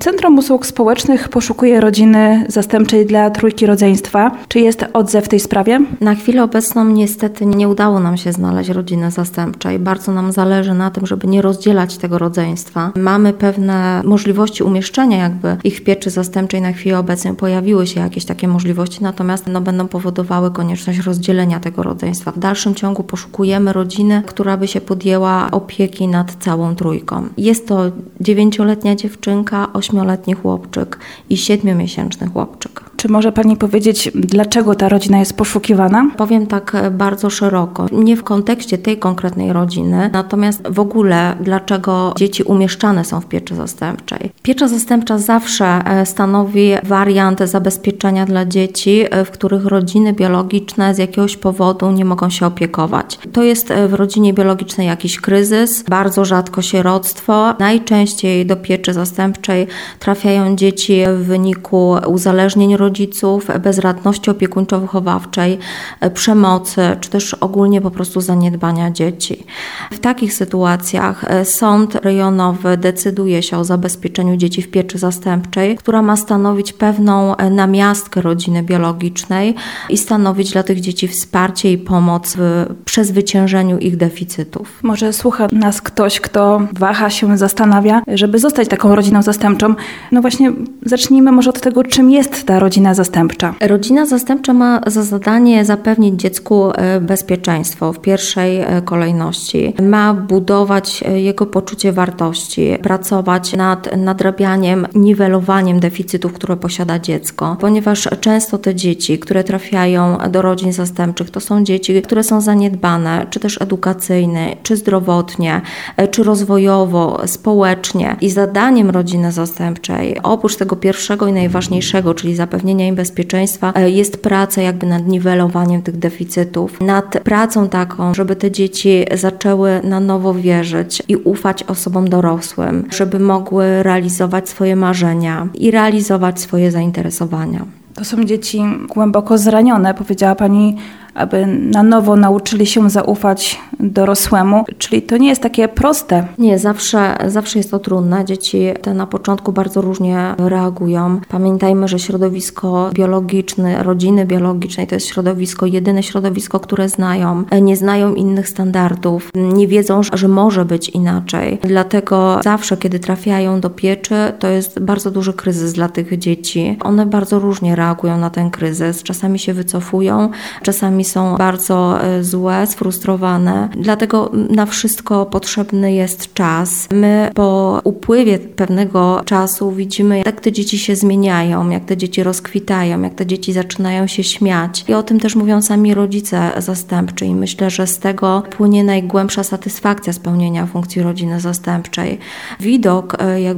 Centrum Usług Społecznych poszukuje rodziny zastępczej dla trójki rodzeństwa. Czy jest odzew w tej sprawie? Na chwilę obecną niestety nie udało nam się znaleźć rodziny zastępczej. Bardzo nam zależy na tym, żeby nie rozdzielać tego rodzeństwa. Mamy pewne możliwości umieszczenia ich w pieczy zastępczej. Na chwilę obecną pojawiły się jakieś takie możliwości, natomiast będą powodowały konieczność rozdzielenia tego rodzeństwa. W dalszym ciągu poszukujemy rodziny, która by się podjęła opieki nad całą trójką. Jest to 9-letnia dziewczynka, 8-letni chłopczyk i 7-miesięczny chłopczyk. Czy może Pani powiedzieć, dlaczego ta rodzina jest poszukiwana? Powiem tak bardzo szeroko. Nie w kontekście tej konkretnej rodziny, natomiast w ogóle dlaczego dzieci umieszczane są w pieczy zastępczej. Piecza zastępcza zawsze stanowi wariant zabezpieczenia dla dzieci, w których rodziny biologiczne z jakiegoś powodu nie mogą się opiekować. To jest w rodzinie biologicznej jakiś kryzys, bardzo rzadko sieroctwo. Najczęściej do pieczy zastępczej trafiają dzieci w wyniku uzależnień rodziców, bezradności opiekuńczo-wychowawczej, przemocy, czy też ogólnie po prostu zaniedbania dzieci. W takich sytuacjach sąd rejonowy decyduje się o zabezpieczeniu dzieci w pieczy zastępczej, która ma stanowić pewną namiastkę rodziny biologicznej i stanowić dla tych dzieci wsparcie i pomoc w przezwyciężeniu ich deficytów. Może słucha nas ktoś, kto waha się, zastanawia, żeby zostać taką rodziną zastępczą. No właśnie, zacznijmy może od tego, czym jest ta rodzina zastępcza. Rodzina zastępcza ma za zadanie zapewnić dziecku bezpieczeństwo w pierwszej kolejności. Ma budować jego poczucie wartości, pracować nad nadrabianiem, niwelowaniem deficytów, które posiada dziecko. Ponieważ często te dzieci, które trafiają do rodzin zastępczych, to są dzieci, które są zaniedbane, czy też edukacyjnie, czy zdrowotnie, czy rozwojowo, społecznie. I zadaniem rodziny zastępczej, oprócz tego pierwszego i najważniejszego, czyli zapewnienia im bezpieczeństwa, jest praca nad niwelowaniem tych deficytów, nad pracą taką, żeby te dzieci zaczęły na nowo wierzyć i ufać osobom dorosłym, żeby mogły realizować swoje marzenia i realizować swoje zainteresowania. To są dzieci głęboko zranione, powiedziała Pani, aby na nowo nauczyli się zaufać dorosłemu. Czyli to nie jest takie proste. Nie, zawsze jest to trudne. Dzieci te na początku bardzo różnie reagują. Pamiętajmy, że środowisko biologiczne, rodziny biologicznej to jest jedyne środowisko, które znają. Nie znają innych standardów, nie wiedzą, że może być inaczej. Dlatego zawsze, kiedy trafiają do pieczy, to jest bardzo duży kryzys dla tych dzieci. One bardzo różnie reagują na ten kryzys. Czasami się wycofują, czasami są bardzo złe, sfrustrowane. Dlatego na wszystko potrzebny jest czas. My po upływie pewnego czasu widzimy, jak te dzieci się zmieniają, jak te dzieci rozkwitają, jak te dzieci zaczynają się śmiać. I o tym też mówią sami rodzice zastępczy. I myślę, że z tego płynie najgłębsza satysfakcja spełnienia funkcji rodziny zastępczej. Widok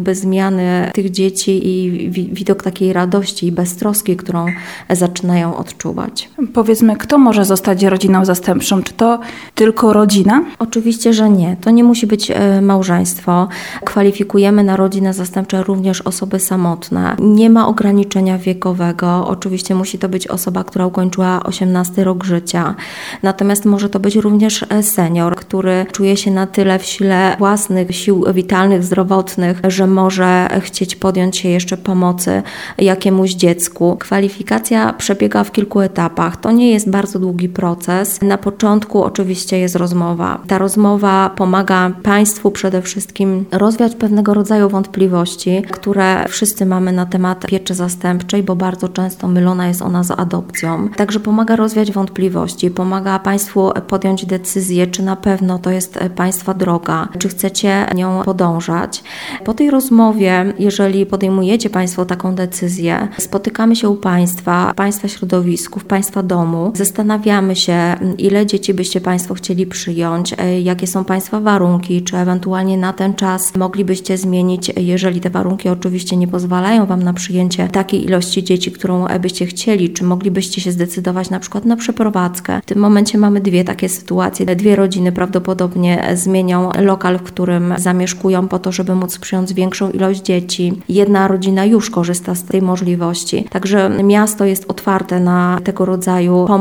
zmiany tych dzieci i widok takiej radości i beztroski, którą zaczynają odczuwać. Powiedzmy, kto może zostać rodziną zastępczą? Czy to tylko rodzina? Oczywiście, że nie. To nie musi być małżeństwo. Kwalifikujemy na rodzinę zastępczą również osoby samotne. Nie ma ograniczenia wiekowego. Oczywiście musi to być osoba, która ukończyła 18 rok życia. Natomiast może to być również senior, który czuje się na tyle w sile własnych sił witalnych, zdrowotnych, że może chcieć podjąć się jeszcze pomocy jakiemuś dziecku. Kwalifikacja przebiega w kilku etapach. To nie jest bardzo długi proces. Na początku oczywiście jest rozmowa. Ta rozmowa pomaga Państwu przede wszystkim rozwiać pewnego rodzaju wątpliwości, które wszyscy mamy na temat pieczy zastępczej, bo bardzo często mylona jest ona z adopcją. Także pomaga rozwiać wątpliwości, pomaga Państwu podjąć decyzję, czy na pewno to jest Państwa droga, czy chcecie nią podążać. Po tej rozmowie, jeżeli podejmujecie Państwo taką decyzję, spotykamy się u Państwa środowisku, w Państwa domu, zastanawiamy się, ile dzieci byście Państwo chcieli przyjąć, jakie są Państwa warunki, czy ewentualnie na ten czas moglibyście zmienić, jeżeli te warunki oczywiście nie pozwalają Wam na przyjęcie takiej ilości dzieci, którą byście chcieli, czy moglibyście się zdecydować na przykład na przeprowadzkę. W tym momencie mamy dwie takie sytuacje. Dwie rodziny prawdopodobnie zmienią lokal, w którym zamieszkują po to, żeby móc przyjąć większą ilość dzieci. Jedna rodzina już korzysta z tej możliwości. Także miasto jest otwarte na tego rodzaju pomoc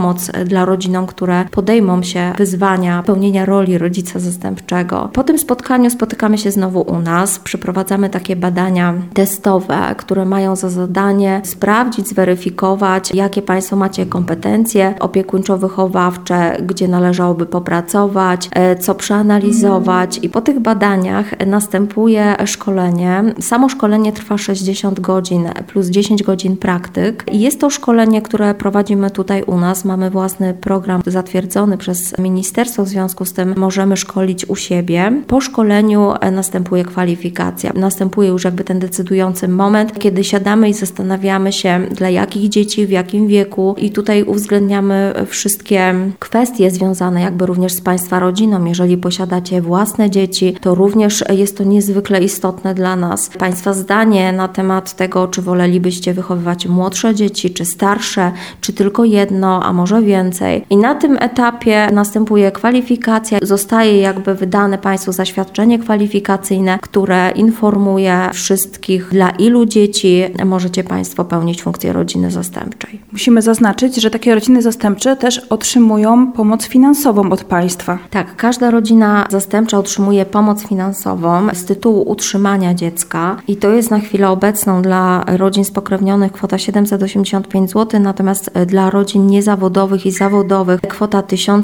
dla rodzinom, które podejmą się wyzwania pełnienia roli rodzica zastępczego. Po tym spotkaniu spotykamy się znowu u nas, przeprowadzamy takie badania testowe, które mają za zadanie sprawdzić, zweryfikować, jakie Państwo macie kompetencje opiekuńczo-wychowawcze, gdzie należałoby popracować, co przeanalizować i po tych badaniach następuje szkolenie. Samo szkolenie trwa 60 godzin plus 10 godzin praktyk i jest to szkolenie, które prowadzimy tutaj u nas. Mamy własny program zatwierdzony przez ministerstwo, w związku z tym możemy szkolić u siebie. Po szkoleniu następuje kwalifikacja. Następuje już jakby ten decydujący moment, kiedy siadamy i zastanawiamy się, dla jakich dzieci, w jakim wieku i tutaj uwzględniamy wszystkie kwestie związane jakby również z Państwa rodziną. Jeżeli posiadacie własne dzieci, to również jest to niezwykle istotne dla nas. Państwa zdanie na temat tego, czy wolelibyście wychowywać młodsze dzieci, czy starsze, czy tylko jedno, a może więcej. I na tym etapie następuje kwalifikacja. Zostaje jakby wydane Państwu zaświadczenie kwalifikacyjne, które informuje wszystkich, dla ilu dzieci możecie Państwo pełnić funkcję rodziny zastępczej. Musimy zaznaczyć, że takie rodziny zastępcze też otrzymują pomoc finansową od państwa. Tak, każda rodzina zastępcza otrzymuje pomoc finansową z tytułu utrzymania dziecka i to jest na chwilę obecną dla rodzin spokrewnionych kwota 785 zł, natomiast dla rodzin niezawodowych i zawodowych kwota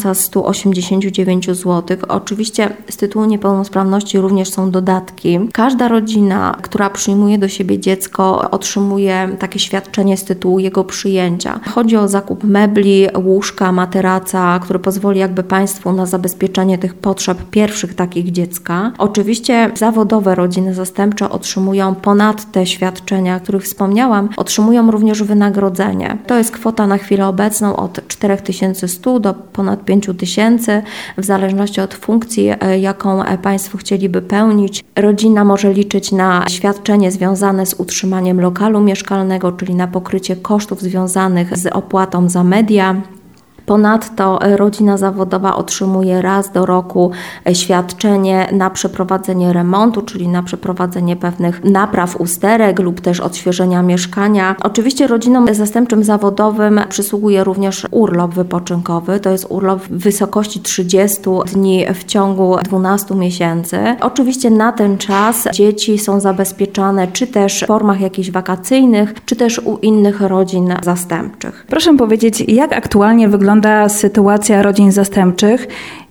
1189 zł. Oczywiście z tytułu niepełnosprawności również są dodatki. Każda rodzina, która przyjmuje do siebie dziecko, otrzymuje takie świadczenie z tytułu jego przyjęcia. Chodzi o zakup mebli, łóżka, materaca, który pozwoli jakby Państwu na zabezpieczenie tych potrzeb pierwszych takich dziecka. Oczywiście zawodowe rodziny zastępcze otrzymują ponad te świadczenia, o których wspomniałam, otrzymują również wynagrodzenie. To jest kwota na chwilę obecną od 4100 do ponad 5000, w zależności od funkcji, jaką Państwo chcieliby pełnić. Rodzina może liczyć na świadczenie związane z utrzymaniem lokalu mieszkalnego, czyli na pokrycie kosztów związanych z opłatą za media. Ponadto rodzina zawodowa otrzymuje raz do roku świadczenie na przeprowadzenie remontu, czyli na przeprowadzenie pewnych napraw usterek lub też odświeżenia mieszkania. Oczywiście rodzinom zastępczym zawodowym przysługuje również urlop wypoczynkowy. To jest urlop w wysokości 30 dni w ciągu 12 miesięcy. Oczywiście na ten czas dzieci są zabezpieczane czy też w formach jakichś wakacyjnych, czy też u innych rodzin zastępczych. Proszę powiedzieć, jak aktualnie wygląda sytuacja rodzin zastępczych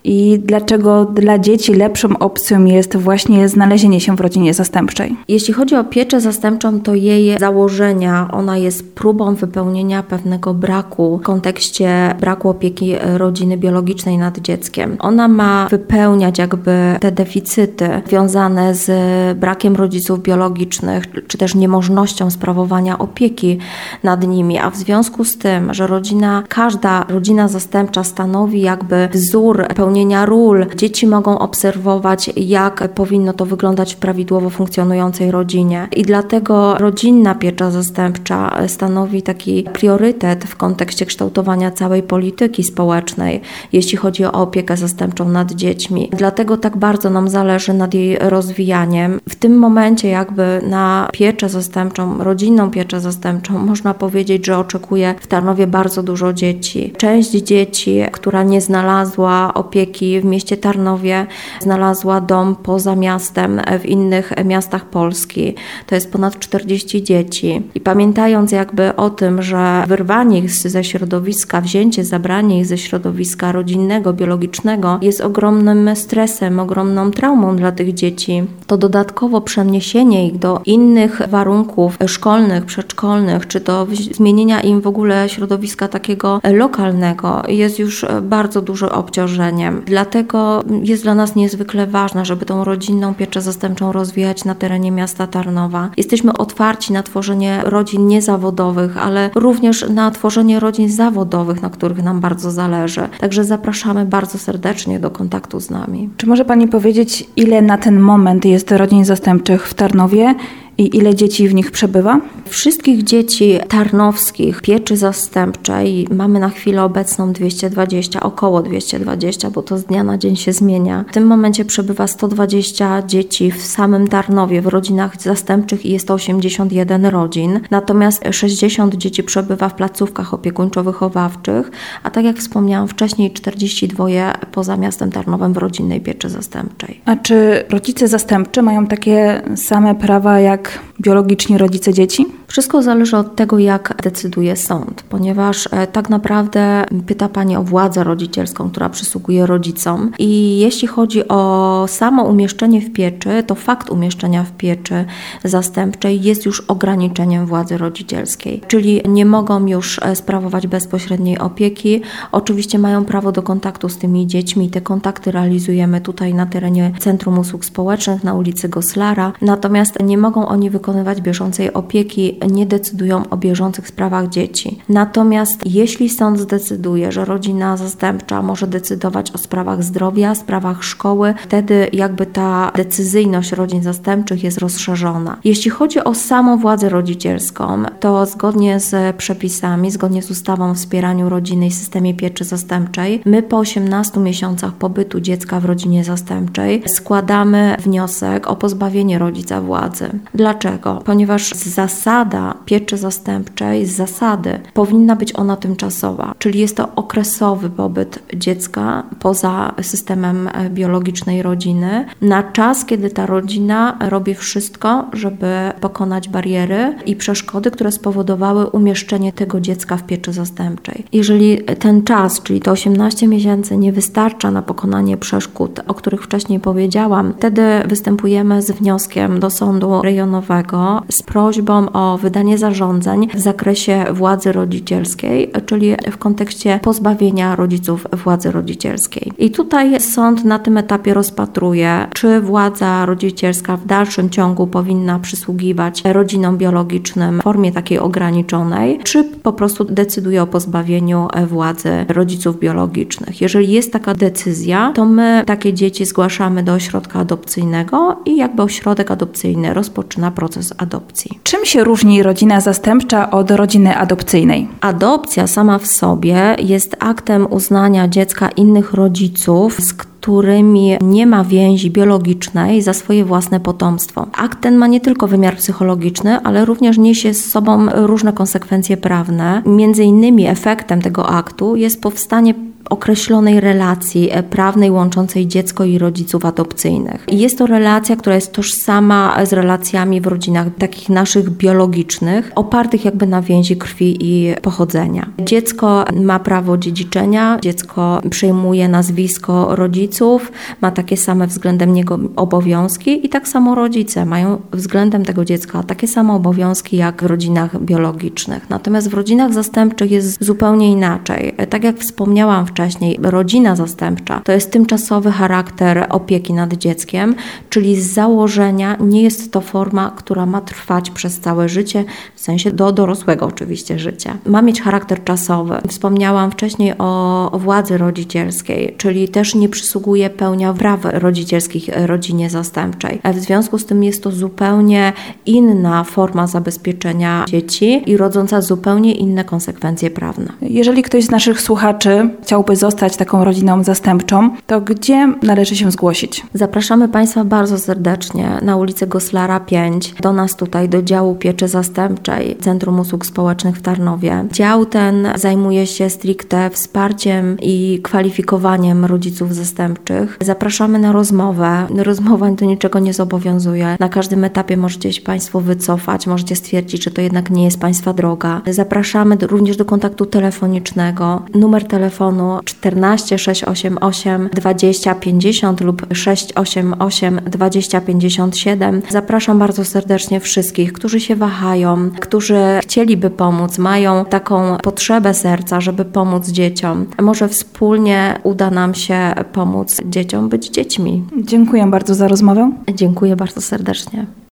i dlaczego dla dzieci lepszą opcją jest właśnie znalezienie się w rodzinie zastępczej? Jeśli chodzi o pieczę zastępczą, to jej założenia, ona jest próbą wypełnienia pewnego braku w kontekście braku opieki rodziny biologicznej nad dzieckiem. Ona ma wypełniać jakby te deficyty związane z brakiem rodziców biologicznych, czy też niemożnością sprawowania opieki nad nimi, a w związku z tym, że każda rodzina zastępcza stanowi jakby wzór pełnienia ról. Dzieci mogą obserwować, jak powinno to wyglądać w prawidłowo funkcjonującej rodzinie. I dlatego rodzinna piecza zastępcza stanowi taki priorytet w kontekście kształtowania całej polityki społecznej, jeśli chodzi o opiekę zastępczą nad dziećmi. Dlatego tak bardzo nam zależy nad jej rozwijaniem. W tym momencie jakby na pieczę zastępczą, rodzinną pieczę zastępczą można powiedzieć, że oczekuje w Tarnowie bardzo dużo dzieci. Część dzieci, która nie znalazła opieki w mieście Tarnowie, znalazła dom poza miastem, w innych miastach Polski. To jest ponad 40 dzieci. I pamiętając jakby o tym, że wyrwanie ich ze środowiska, wzięcie, zabranie ich ze środowiska rodzinnego, biologicznego jest ogromnym stresem, ogromną traumą dla tych dzieci, to dodatkowo przeniesienie ich do innych warunków szkolnych, przedszkolnych, czy to zmienienia im w ogóle środowiska takiego lokalnego jest już bardzo dużym obciążeniem. Dlatego jest dla nas niezwykle ważne, żeby tą rodzinną pieczę zastępczą rozwijać na terenie miasta Tarnowa. Jesteśmy otwarci na tworzenie rodzin niezawodowych, ale również na tworzenie rodzin zawodowych, na których nam bardzo zależy. Także zapraszamy bardzo serdecznie do kontaktu z nami. Czy może Pani powiedzieć, ile na ten moment jest rodzin zastępczych w Tarnowie I ile dzieci w nich przebywa? Wszystkich dzieci tarnowskich pieczy zastępczej mamy na chwilę obecną 220, około 220, bo to z dnia na dzień się zmienia. W tym momencie przebywa 120 dzieci w samym Tarnowie w rodzinach zastępczych i jest to 81 rodzin. Natomiast 60 dzieci przebywa w placówkach opiekuńczo-wychowawczych, a tak jak wspomniałam wcześniej 42 poza miastem Tarnowem w rodzinnej pieczy zastępczej. A czy rodzice zastępczy mają takie same prawa jak biologiczni rodzice dzieci? Wszystko zależy od tego, jak decyduje sąd, ponieważ tak naprawdę pyta Pani o władzę rodzicielską, która przysługuje rodzicom i jeśli chodzi o samo umieszczenie w pieczy, to fakt umieszczenia w pieczy zastępczej jest już ograniczeniem władzy rodzicielskiej, czyli nie mogą już sprawować bezpośredniej opieki. Oczywiście mają prawo do kontaktu z tymi dziećmi i te kontakty realizujemy tutaj na terenie Centrum Usług Społecznych na ulicy Goslara, natomiast nie mogą oni wykonywać bieżącej opieki, nie decydują o bieżących sprawach dzieci. Natomiast jeśli sąd zdecyduje, że rodzina zastępcza może decydować o sprawach zdrowia, sprawach szkoły, wtedy jakby ta decyzyjność rodzin zastępczych jest rozszerzona. Jeśli chodzi o samą władzę rodzicielską, to zgodnie z przepisami, zgodnie z ustawą o wspieraniu rodziny i systemie pieczy zastępczej, my po 18 miesiącach pobytu dziecka w rodzinie zastępczej składamy wniosek o pozbawienie rodzica władzy. Dlaczego? Ponieważ zasada pieczy zastępczej, z zasady powinna być ona tymczasowa, czyli jest to okresowy pobyt dziecka poza systemem biologicznej rodziny na czas, kiedy ta rodzina robi wszystko, żeby pokonać bariery i przeszkody, które spowodowały umieszczenie tego dziecka w pieczy zastępczej. Jeżeli ten czas, czyli to 18 miesięcy nie wystarcza na pokonanie przeszkód, o których wcześniej powiedziałam, wtedy występujemy z wnioskiem do sądu rejonowego z prośbą o wydanie zarządzeń w zakresie władzy rodzicielskiej, czyli w kontekście pozbawienia rodziców władzy rodzicielskiej. I tutaj sąd na tym etapie rozpatruje, czy władza rodzicielska w dalszym ciągu powinna przysługiwać rodzinom biologicznym w formie takiej ograniczonej, czy po prostu decyduje o pozbawieniu władzy rodziców biologicznych. Jeżeli jest taka decyzja, to my takie dzieci zgłaszamy do ośrodka adopcyjnego i jakby ośrodek adopcyjny rozpoczyna proces adopcji. Czym się różni rodzina zastępcza od rodziny adopcyjnej? Adopcja sama w sobie jest aktem uznania dziecka innych rodziców, z którymi nie ma więzi biologicznej za swoje własne potomstwo. Akt ten ma nie tylko wymiar psychologiczny, ale również niesie z sobą różne konsekwencje prawne. Między innymi efektem tego aktu jest powstanie określonej relacji prawnej łączącej dziecko i rodziców adopcyjnych. I jest to relacja, która jest tożsama z relacjami w rodzinach takich naszych biologicznych, opartych jakby na więzi krwi i pochodzenia. Dziecko ma prawo dziedziczenia, dziecko przejmuje nazwisko rodziców, ma takie same względem niego obowiązki i tak samo rodzice mają względem tego dziecka takie same obowiązki jak w rodzinach biologicznych. Natomiast w rodzinach zastępczych jest zupełnie inaczej. Tak jak wspomniałam wcześniej, rodzina zastępcza to jest tymczasowy charakter opieki nad dzieckiem, czyli z założenia nie jest to forma, która ma trwać przez całe życie, w sensie do dorosłego oczywiście życia. Ma mieć charakter czasowy. Wspomniałam wcześniej o władzy rodzicielskiej, czyli też nie przysługuje pełnia praw rodzicielskich rodzinie zastępczej. W związku z tym jest to zupełnie inna forma zabezpieczenia dzieci i rodząca zupełnie inne konsekwencje prawne. Jeżeli ktoś z naszych słuchaczy chciałby zostać taką rodziną zastępczą, to gdzie należy się zgłosić? Zapraszamy Państwa bardzo serdecznie na ulicę Goslara 5, do nas tutaj, do działu pieczy zastępczej Centrum Usług Społecznych w Tarnowie. Dział ten zajmuje się stricte wsparciem i kwalifikowaniem rodziców zastępczych. Zapraszamy na rozmowę. Rozmowa do niczego nie zobowiązuje. Na każdym etapie możecie się Państwo wycofać, możecie stwierdzić, że to jednak nie jest Państwa droga. Zapraszamy również do kontaktu telefonicznego. Numer telefonu 14 688 20 50 lub 688 20 57. Zapraszam bardzo serdecznie wszystkich, którzy się wahają, którzy chcieliby pomóc, mają taką potrzebę serca, żeby pomóc dzieciom. Może wspólnie uda nam się pomóc dzieciom być dziećmi. Dziękuję bardzo za rozmowę. Dziękuję bardzo serdecznie.